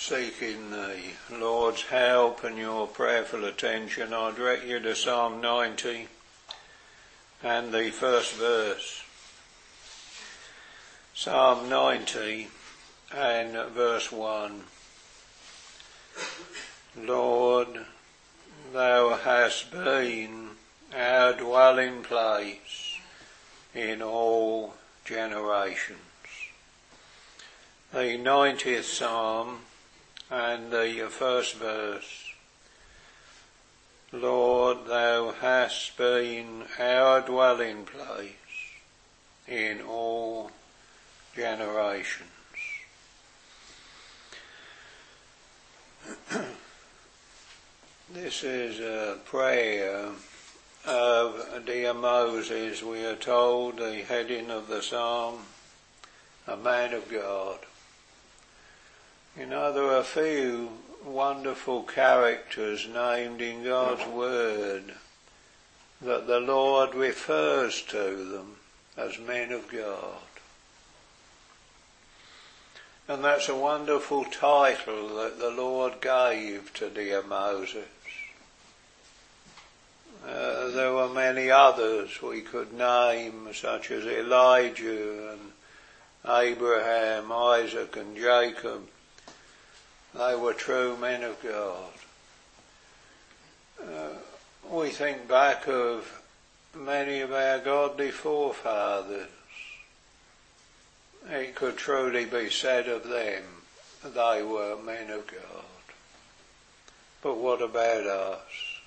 seeking the Lord's help and your prayerful attention, I direct you to Psalm 90 and the first verse. Psalm 90 and verse 1. Lord, thou hast been our dwelling place in all generations. The 90th Psalm and the first verse. Lord, thou hast been our dwelling place in all generations. This is a prayer of dear Moses, we are told, the heading of the psalm, a man of God. You know, there are a few wonderful characters named in God's word that the Lord refers to them as men of God. And that's a wonderful title that the Lord gave to dear Moses. There were many others we could name, such as Elijah and Abraham, Isaac and Jacob. They were true men of God. We think back of many of our godly forefathers. It could truly be said of them, they were men of God. But what about us?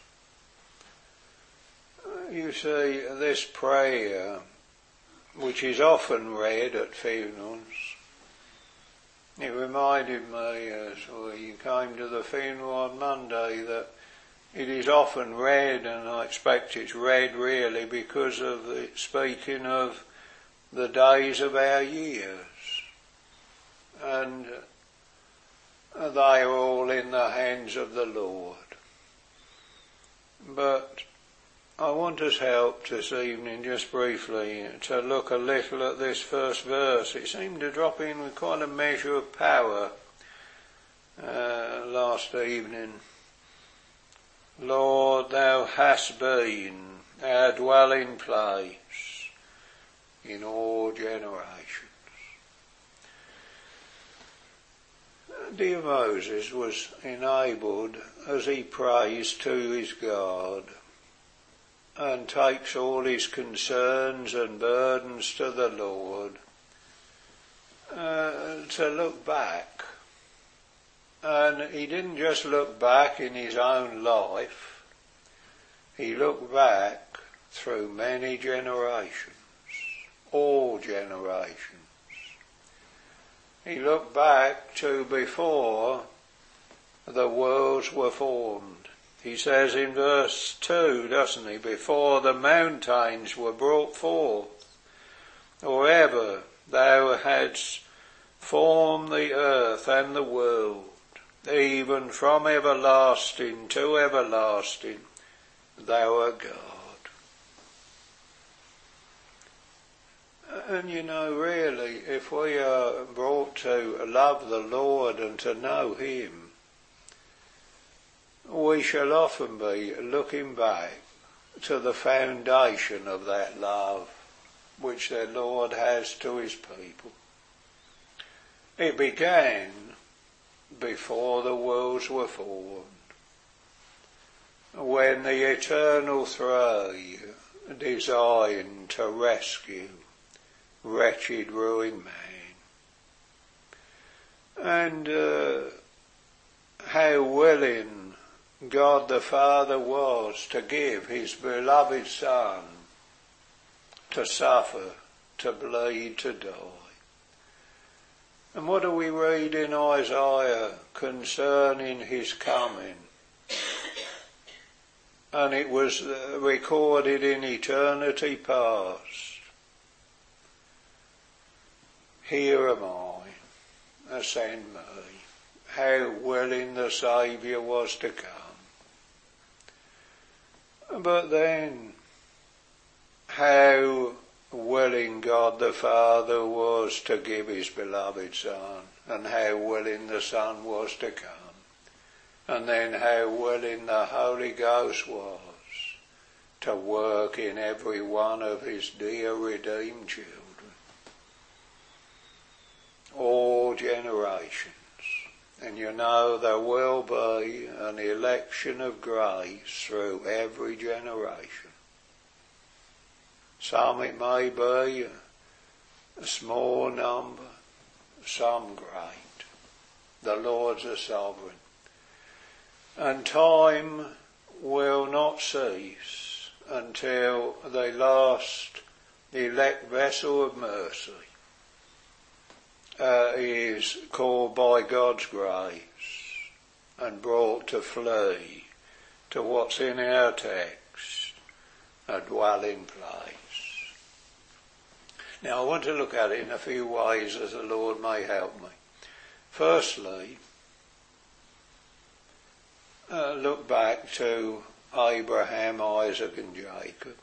You see, this prayer, which is often read at funerals, it reminded me as we came to the funeral on Monday that it is often read, and I expect it's read really because of it speaking of the days of our years. And they are all in the hands of the Lord. But I want us help this evening, just briefly, to look a little at this first verse. It seemed to drop in with quite a measure of power last evening. Lord, thou hast been our dwelling place in all generations. Dear Moses was enabled, as he prays to his God, and takes all his concerns and burdens to the Lord, to look back. And he didn't just look back in his own life, he looked back through many generations, all generations. He looked back to before the worlds were formed. He says in verse 2, doesn't he, before the mountains were brought forth, or ever thou hadst formed the earth and the world, even from everlasting to everlasting, thou art God. And you know, really, if we are brought to love the Lord and to know him, we shall often be looking back to the foundation of that love which the Lord has to his people. It began before the worlds were formed, when the eternal three designed to rescue wretched, ruined man. And how willing God the Father was to give his beloved Son to suffer, to bleed, to die. And what do we read in Isaiah concerning his coming? And it was recorded in eternity past. Here am I, send me. How willing the Saviour was to come. But then, how willing God the Father was to give his beloved Son. and how willing the Son was to come, and then how willing the Holy Ghost was to work in every one of his dear redeemed children. All generations. And you know there will be an election of grace through every generation. Some it may be a small number, some great. The Lord's a sovereign. And time will not cease until the last elect vessel of mercy is called by God's grace and brought to flee to what's in our text, a dwelling place. Now I want to look at it in a few ways as the Lord may help me. Firstly, look back to Abraham, Isaac and Jacob.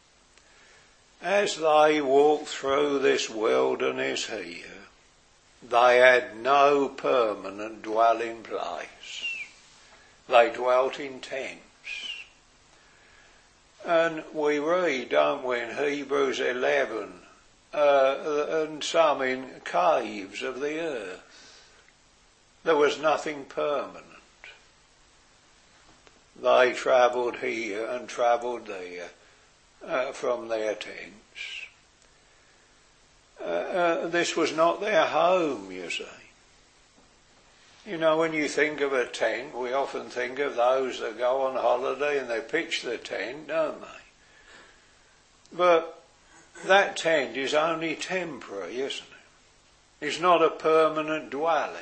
As they walked through this wilderness here, they had no permanent dwelling place. They dwelt in tents. And we read, don't we, in Hebrews 11, and some in caves of the earth. There was nothing permanent. They travelled here and travelled there from their tents. This was not their home, you see. You know, when you think of a tent, we often think of those that go on holiday and they pitch the tent, don't they? But that tent is only temporary, isn't it? It's not a permanent dwelling.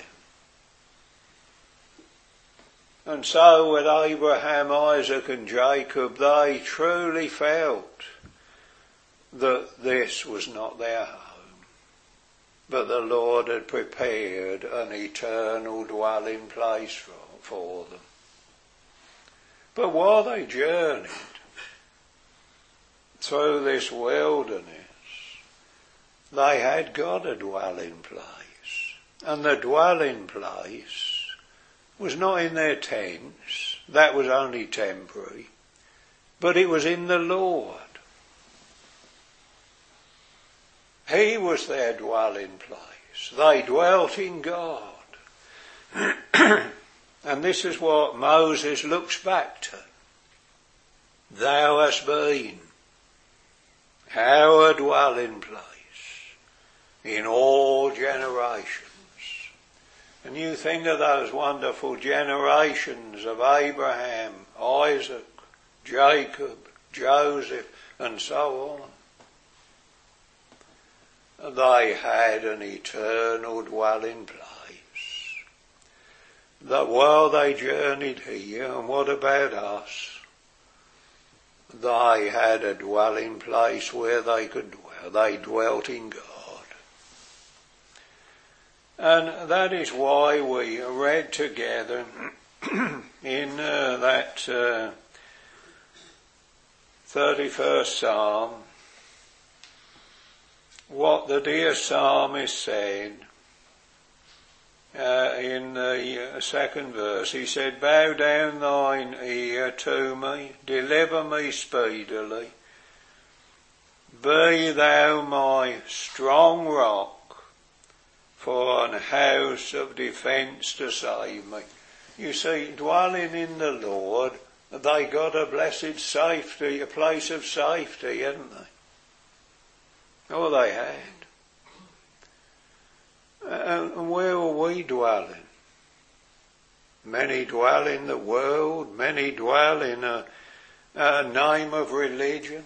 And so with Abraham, Isaac and Jacob, they truly felt that this was not their home, but the Lord had prepared an eternal dwelling place for them. But while they journeyed through this wilderness, they had got a dwelling place. And the dwelling place was not in their tents, that was only temporary, but it was in the Lord. He was their dwelling place. They dwelt in God. And this is what Moses looks back to. Thou hast been our dwelling place in all generations. And you think of those wonderful generations of Abraham, Isaac, Jacob, Joseph, and so on. They had an eternal dwelling place. That while they journeyed here, and what about us? They had a dwelling place where they could dwell. They dwelt in God. And that is why we read together in that 31st Psalm what the dear psalmist said in the second verse. He said, bow down thine ear to me, deliver me speedily. Be thou my strong rock, for an house of defence to save me. You see, dwelling in the Lord, they got a blessed safety, a place of safety, hadn't they? Oh, they had. And where were we dwelling? Many dwell in the world, many dwell in a name of religion,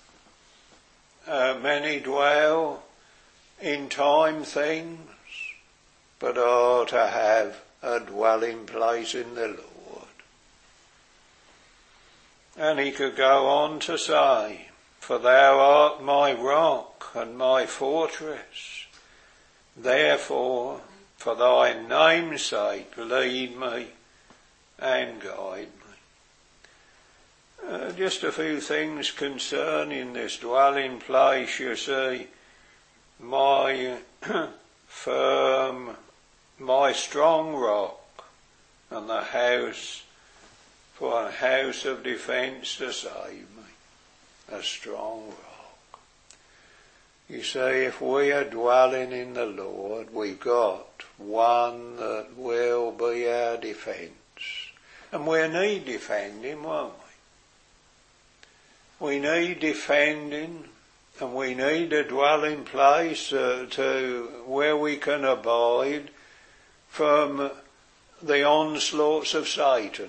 many dwell in time things, but are to have a dwelling place in the Lord. And he could go on to say, for thou art my rock and my fortress. Therefore, for thy name's sake, lead me and guide me. Just a few things concerning this dwelling place, you see. My firm my strong rock, and the house for a house of defence to save me, a strong rock. You see, if we are dwelling in the Lord, we've got one that will be our defence. And we need defending, won't we? We need defending, and we need a dwelling place to where we can abide from the onslaughts of Satan.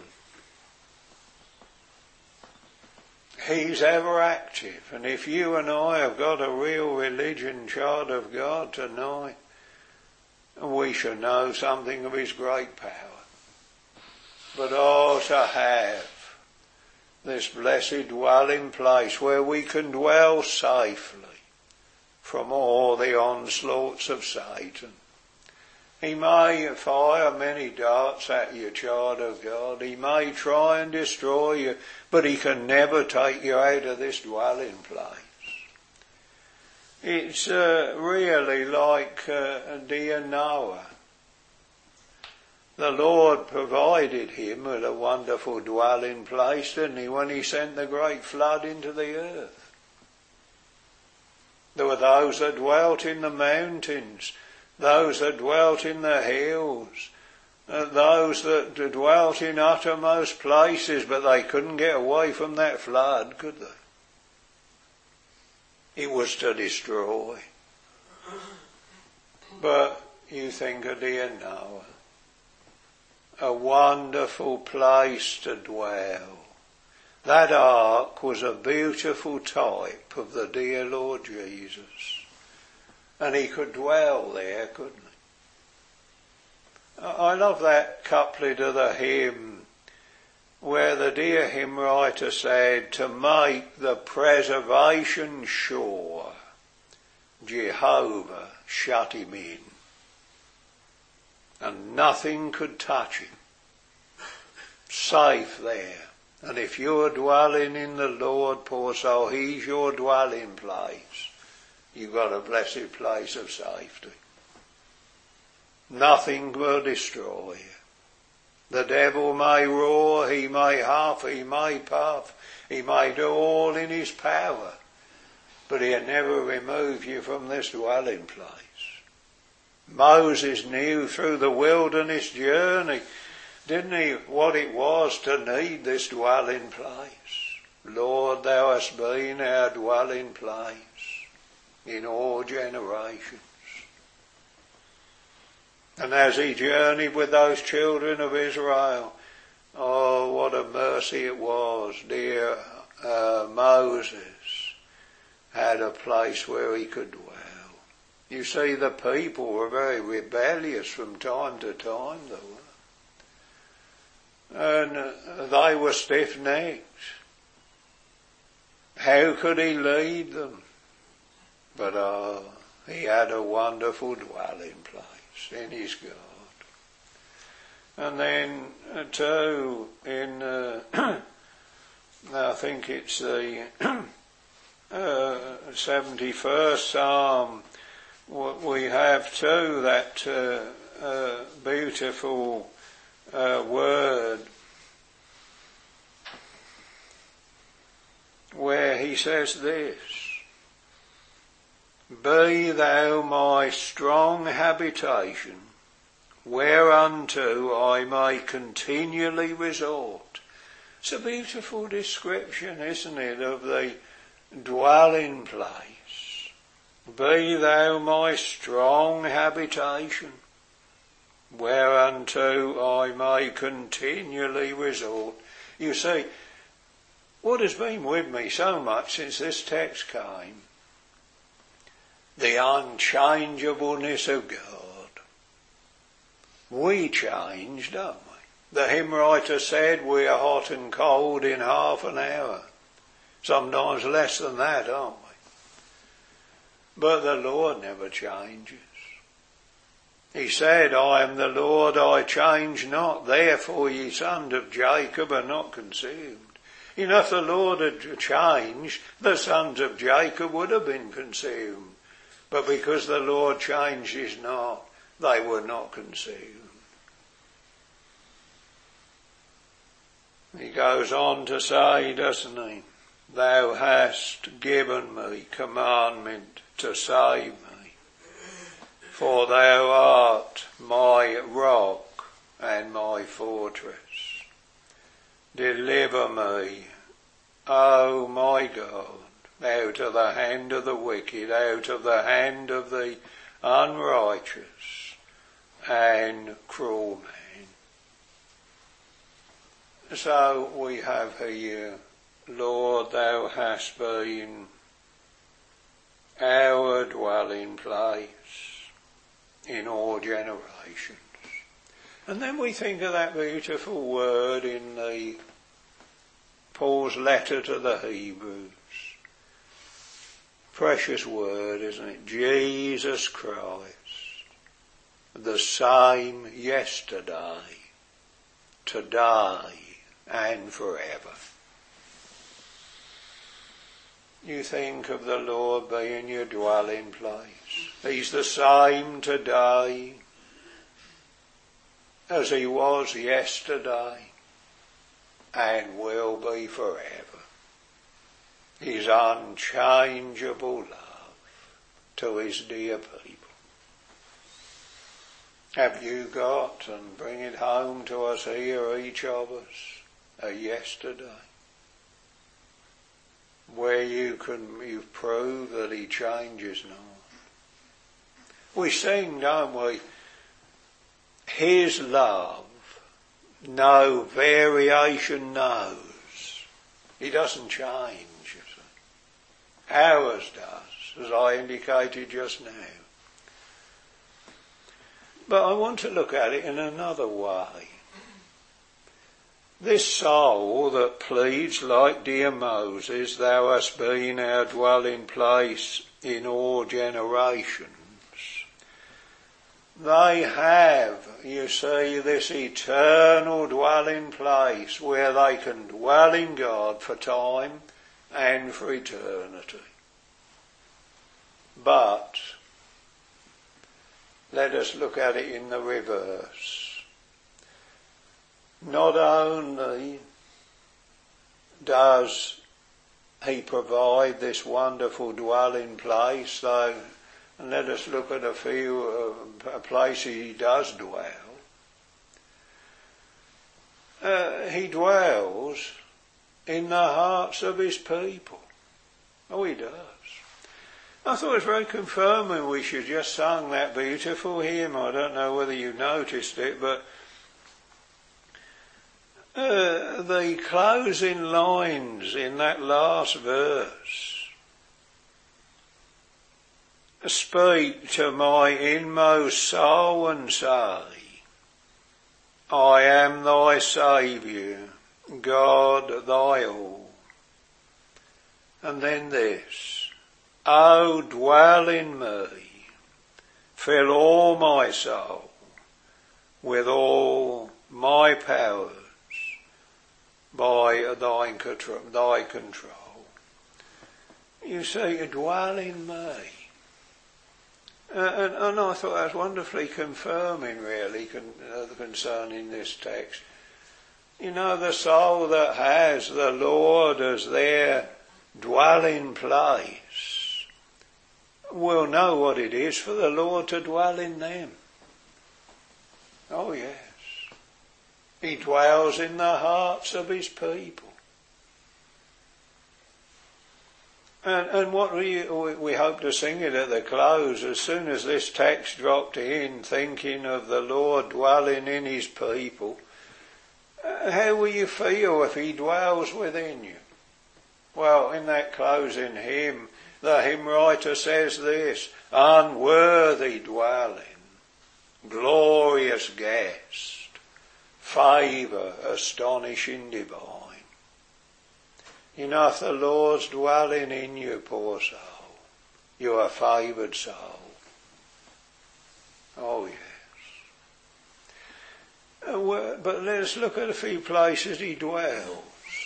He's ever active, and if you and I have got a real religion, child of God tonight, we should know something of his great power. But to have this blessed dwelling place where we can dwell safely from all the onslaughts of Satan. He may fire many darts at you, child of God. He may try and destroy you, but he can never take you out of this dwelling place. It's really like dear Noah. The Lord provided him with a wonderful dwelling place, didn't he, when he sent the great flood into the earth. There were those that dwelt in the mountains, those that dwelt in the hills, those that dwelt in uttermost places, but they couldn't get away from that flood, could they? It was to destroy. But you think of dear Noah, a wonderful place to dwell. That ark was a beautiful type of the dear Lord Jesus. And he could dwell there, couldn't he? I love that couplet of the hymn where the dear hymn writer said, to make the preservation sure, Jehovah shut him in, and nothing could touch him. Safe there. And if you're dwelling in the Lord, poor soul, he's your dwelling place. You've got a blessed place of safety. Nothing will destroy you. The devil may roar, he may huff, he may puff, he may do all in his power, but he'll never remove you from this dwelling place. Moses knew through the wilderness journey, didn't he, what it was to need this dwelling place. Lord, thou hast been our dwelling place in all generations. And as he journeyed with those children of Israel, oh, what a mercy it was. Dear Moses had a place where he could dwell. You see, the people were very rebellious from time to time, they were. And they were stiff-necked. How could he lead them? But he had a wonderful dwelling place in his God. And then too, in I think it's the 71st Psalm, we have too that beautiful word where he says this, be thou my strong habitation, whereunto I may continually resort. It's a beautiful description, isn't it, of the dwelling place. Be thou my strong habitation, whereunto I may continually resort. You see, what has been with me so much since this text came, the unchangeableness of God. We change, don't we? The hymn writer said we are hot and cold in half an hour. Sometimes less than that, aren't we? But the Lord never changes. He said, I am the Lord, I change not. Therefore ye sons of Jacob are not consumed. You know, if the Lord had changed, the sons of Jacob would have been consumed. But because the Lord changes not, they were not consumed. He goes on to say, doesn't he, thou hast given me commandment to save me, for thou art my rock and my fortress. Deliver me, O my God, out of the hand of the wicked, out of the hand of the unrighteous and cruel man. So we have here, Lord, thou hast been our dwelling place in all generations. And then we think of that beautiful word in the Paul's letter to the Hebrews. Precious word, isn't it? Jesus Christ, the same yesterday, today, and forever. You think of the Lord being your dwelling place. He's the same today as he was yesterday and will be forever. His unchangeable love to his dear people. Have you got, and bring it home to us here, each of us, a yesterday where you've proved that he changes not? We sing, don't we? His love no variation knows. He doesn't change. You see. Ours does, as I indicated just now. But I want to look at it in another way. This soul that pleads like dear Moses, thou hast been our dwelling place in all generations. They have, you see, this eternal dwelling place where they can dwell in God for time and for eternity. But let us look at it in the reverse. Not only does he provide this wonderful dwelling place, though, and let us look at a few places he does dwell. He dwells in the hearts of his people. Oh, he does. I thought it was very confirming we should just sing that beautiful hymn. I don't know whether you noticed it, but the closing lines in that last verse speak to my inmost soul and say, I am thy Saviour, God thy all. And then this, O dwell in me, fill all my soul with all my powers by thy control. You see, dwell in me. And I thought that was wonderfully confirming, really, concerning this text. You know, the soul that has the Lord as their dwelling place will know what it is for the Lord to dwell in them. Oh, yes. He dwells in the hearts of his people. And what we hope to sing it at the close, as soon as this text dropped in, thinking of the Lord dwelling in his people, how will you feel if he dwells within you? Well, in that closing hymn, the hymn writer says this, unworthy dwelling, glorious guest, favour astonishing divine. You know, if the Lord's dwelling in you, poor soul, you're a favoured soul. Oh, yes. But let us look at a few places he dwells.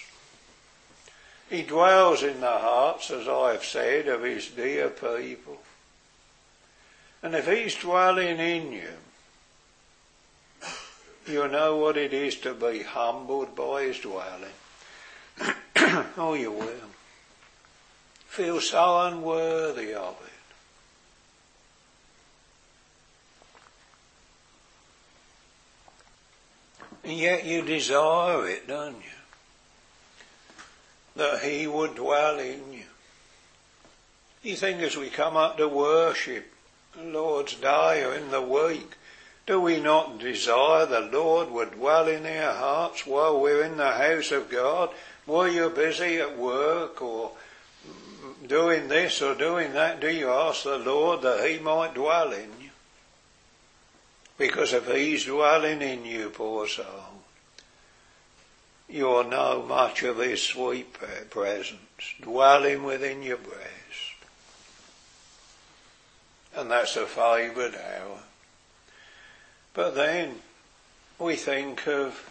He dwells in the hearts, as I have said, of his dear people. And if he's dwelling in you, You know what it is to be humbled by his dwelling. Oh, you will. Feel so unworthy of it. And yet you desire it, don't you? That he would dwell in you. You think as we come up to worship the Lord's Day or in the week, do we not desire the Lord would dwell in our hearts while we're in the house of God? While you're busy at work or doing this or doing that, do you ask the Lord that he might dwell in you? Because if he's dwelling in you, poor soul, you'll know much of his sweet presence dwelling within your breast. And that's a favoured hour. But then we think of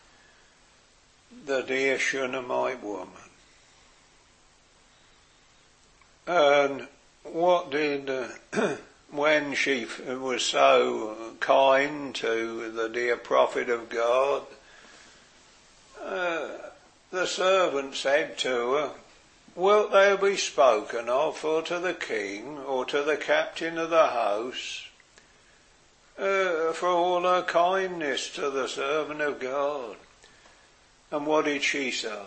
the dear Shunammite woman. And what did, when she was so kind to the dear prophet of God, the servant said to her, "Wilt thou be spoken of for to the king or to the captain of the house for all her kindness to the servant of God?" And what did she say?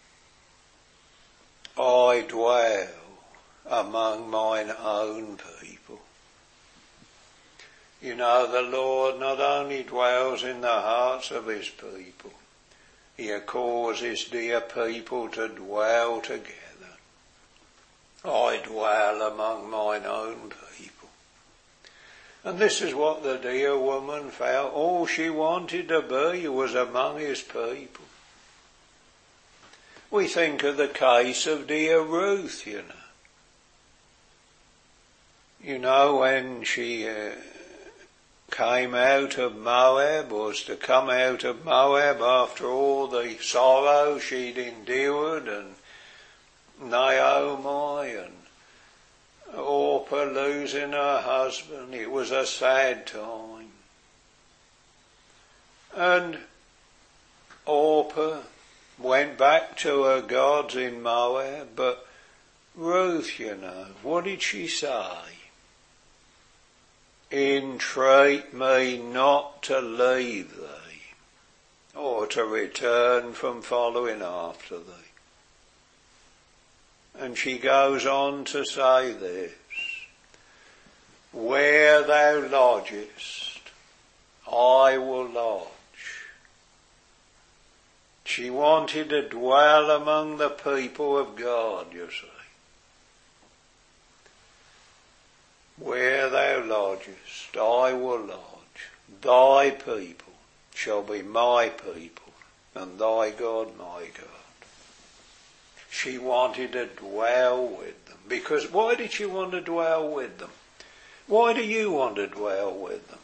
"I dwell among mine own people." You know, the Lord not only dwells in the hearts of his people, he causes dear people to dwell together. I dwell among mine own people. And this is what the dear woman felt. All she wanted to be was among his people. We think of the case of dear Ruth, you know. You know, when she came out of Moab, was to come out of Moab after all the sorrow she'd endured, and Naomi and Orpah losing her husband. It was a sad time. And Orpah went back to her gods in Moab, but Ruth, you know, what did she say? "Entreat me not to leave thee, or to return from following after thee." And she goes on to say this, "Where thou lodgest, I will lodge." She wanted to dwell among the people of God, you see. "Where thou lodgest, I will lodge. Thy people shall be my people, and thy God my God." She wanted to dwell with them. Because why did she want to dwell with them? Why do you want to dwell with them?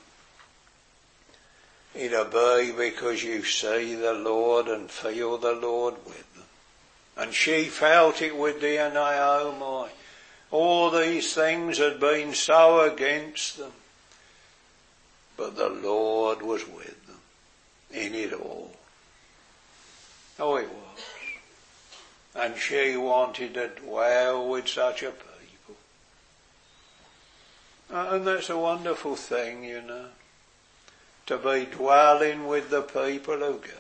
It'll be because you see the Lord and feel the Lord with them. And she felt it with dear Naomi. All these things had been so against them, but the Lord was with them in it all. Oh, it was. And she wanted to dwell with such a people. And that's a wonderful thing, you know, to be dwelling with the people of God.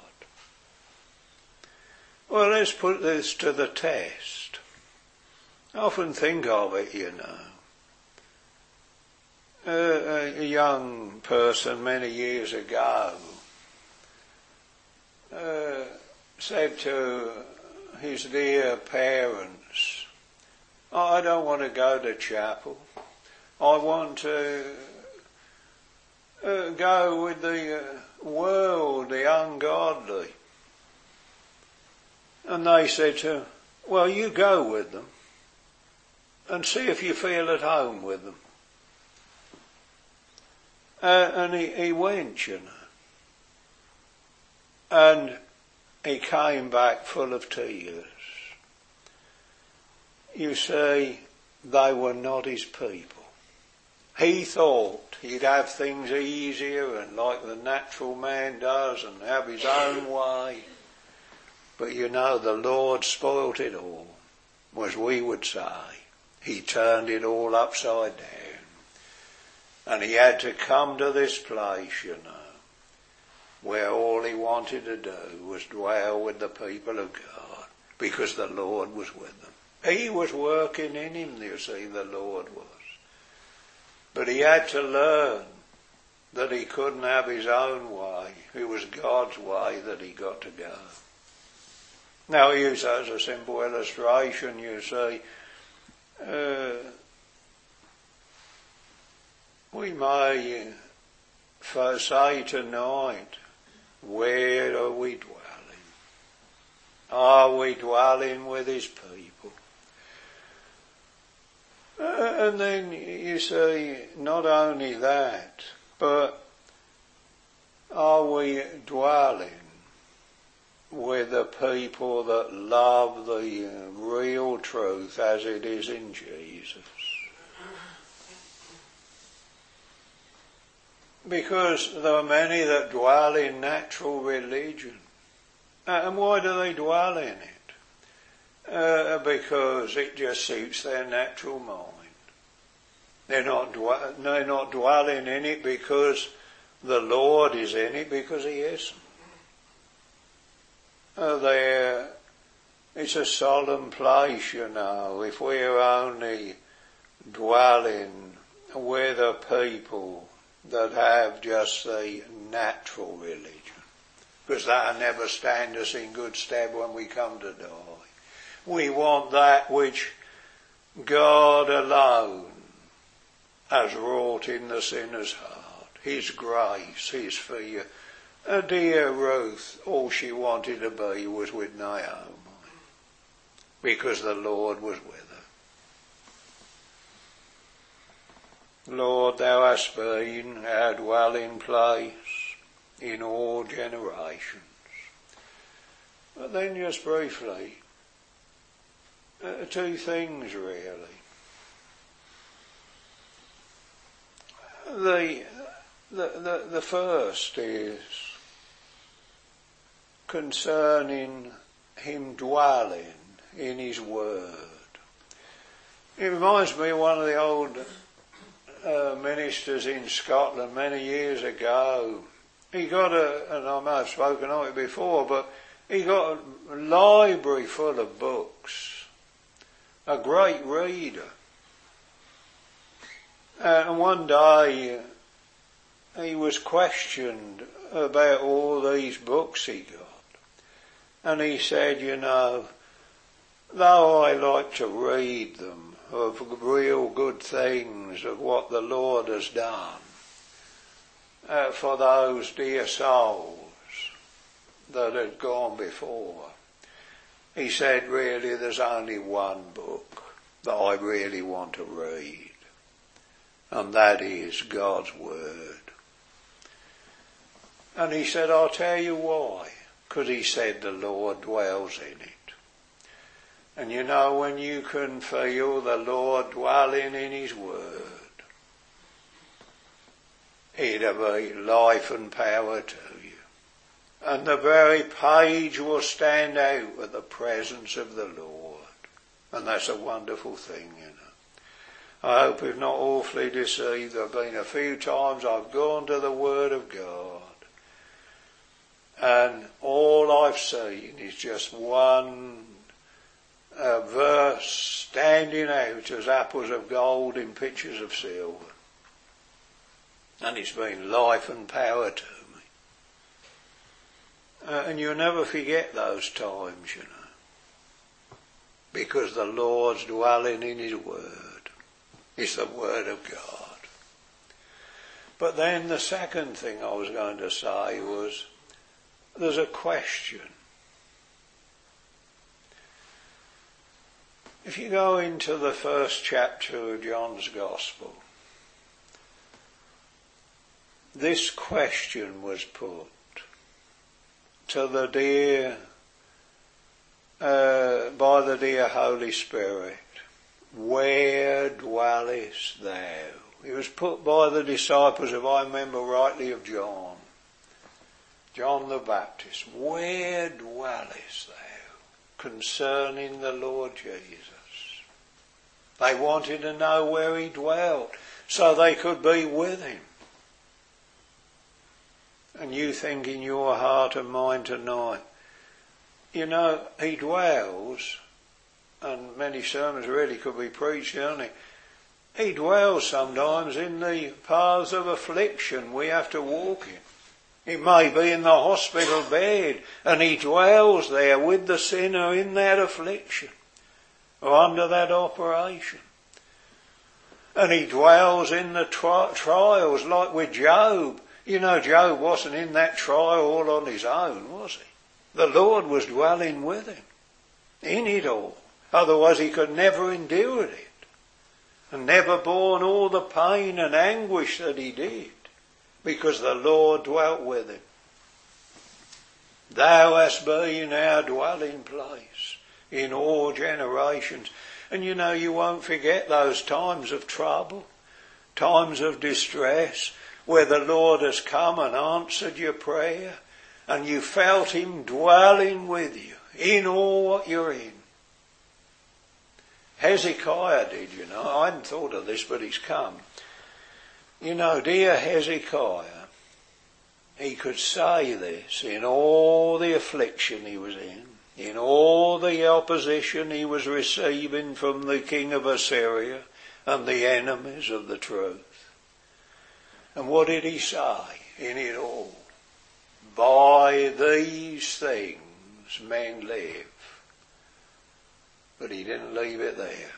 Well, let's put this to the test. I often think of it, you know. A young person many years ago said to his dear parents, "I don't want to go to chapel. I want to go with the world, the ungodly." And they said to him, "Well, you go with them and see if you feel at home with them." And he went, you know. And he came back full of tears. You see, they were not his people. He thought he'd have things easier and like the natural man does and have his own way. But you know, the Lord spoilt it all, as we would say. He turned it all upside down. And he had to come to this place, you know, where all he wanted to do was dwell with the people of God, because the Lord was with them. He was working in him, you see, the Lord was. But he had to learn that he couldn't have his own way. It was God's way that he got to go. Now, I use that as a simple illustration, you see. We may say tonight, where are we dwelling? Are we dwelling with his people? And then you see, not only that, but are we dwelling with the people that love the real truth as it is in Jesus? Because there are many that dwell in natural religion. And why do they dwell in it? Because it just suits their natural mind. They're not dwelling in it because the Lord is in it, because he isn't. It's a solemn place, you know, if we're only dwelling with a people that have just the natural religion, because that'll never stand us in good stead when we come to die. We want that which God alone has wrought in the sinner's heart, his grace, his fear. Dear Ruth, all she wanted to be was with Naomi, because the Lord was with her. Lord, thou hast been our dwelling place in all generations. But then just briefly, two things really. The first is concerning him dwelling in his word. It reminds me of one of the old ministers in Scotland many years ago. He got and I may have spoken of it before, but he got a library full of books. A great reader. And one day he was questioned about all these books he got. And he said, you know, though I like to read them of real good things, of what the Lord has done for those dear souls that had gone before, he said, really, there's only one book that I really want to read, and that is God's Word. And he said, I'll tell you why. Because he said the Lord dwells in it. And you know, when you can feel the Lord dwelling in his word, it'll be life and power to you. And the very page will stand out with the presence of the Lord. And that's a wonderful thing, you know. I hope we've not awfully deceived. There have been a few times I've gone to the Word of God, and all I've seen is just one verse standing out as apples of gold in pictures of silver. And it's been life and power to me. And you'll never forget those times, you know, because the Lord's dwelling in his word. It's the word of God. But then the second thing I was going to say was, there's a question. If you go into the first chapter of John's Gospel, this question was put to the dear, by the dear Holy Spirit, where dwellest thou? He was put by the disciples, if I remember rightly, of John the Baptist. Where dwellest thou concerning the Lord Jesus? They wanted to know where he dwelt so they could be with him. And you think in your heart and mind tonight, you know, he dwells, and many sermons really could be preached, don't it? He dwells sometimes in the paths of affliction we have to walk in. It may be in the hospital bed, and he dwells there with the sinner in that affliction, or under that operation. And he dwells in the trials, like with Job. You know, Job wasn't in that trial all on his own, was he? The Lord was dwelling with him in it all. Otherwise he could never endure it, and never borne all the pain and anguish that he did, because the Lord dwelt with him. Thou hast been our dwelling place in all generations. And you know, you won't forget those times of trouble, times of distress, where the Lord has come and answered your prayer, and you felt him dwelling with you in all what you're in. Hezekiah did, you know. I hadn't thought of this, but he's come. You know, dear Hezekiah, he could say this in all the affliction he was in all the opposition he was receiving from the king of Assyria and the enemies of the truth. And what did he say in it all? By these things men live. But he didn't leave it there.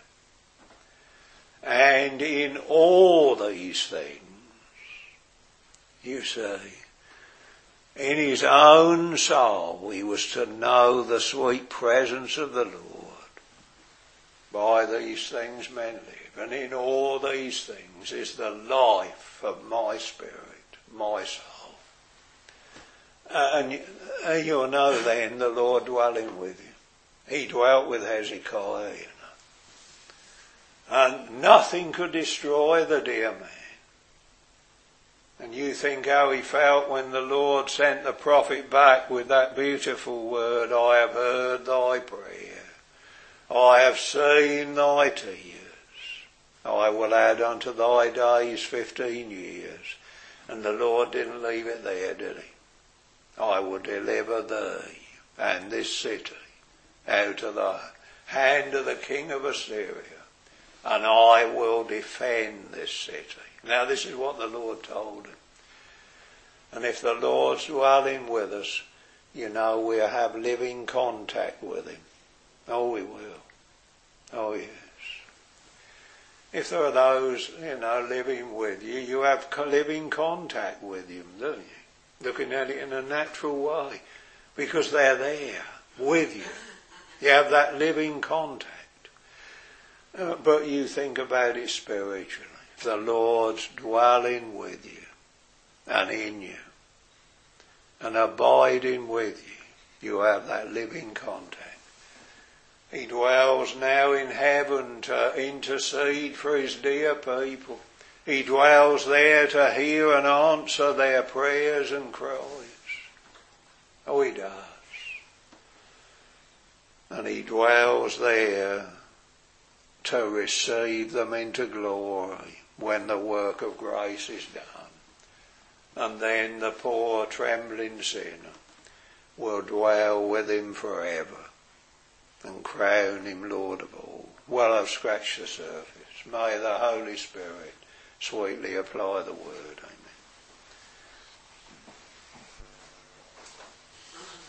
And in all these things, you see, in his own soul he was to know the sweet presence of the Lord. By these things men live. And in all these things is the life of my spirit, my soul. And you'll know then the Lord dwelling with you. He dwelt with Hezekiah, you know. And nothing could destroy the dear man. And you think how he felt when the Lord sent the prophet back with that beautiful word, I have heard thy prayer. I have seen thy tears. I will add unto thy days 15 years. And the Lord didn't leave it there, did he? I will deliver thee and this city out of the hand of the king of Assyria, and I will defend this city. Now this is what the Lord told him. And if the Lord's dwelling with us, you know we'll have living contact with him. Oh, we will. Oh, yes. If there are those, you know, living with you, you have living contact with him, don't you? Looking at it in a natural way, because they're there with you. You have that living contact. But you think about it spiritually. If the Lord's dwelling with you and in you and abiding with you, you have that living contact. He dwells now in heaven to intercede for his dear people. He dwells there to hear and answer their prayers and cries. Oh, he does. And he dwells there to receive them into glory when the work of grace is done. And then the poor trembling sinner will dwell with him forever and crown him Lord of all. Well, I've scratched the surface. May the Holy Spirit sweetly apply the word.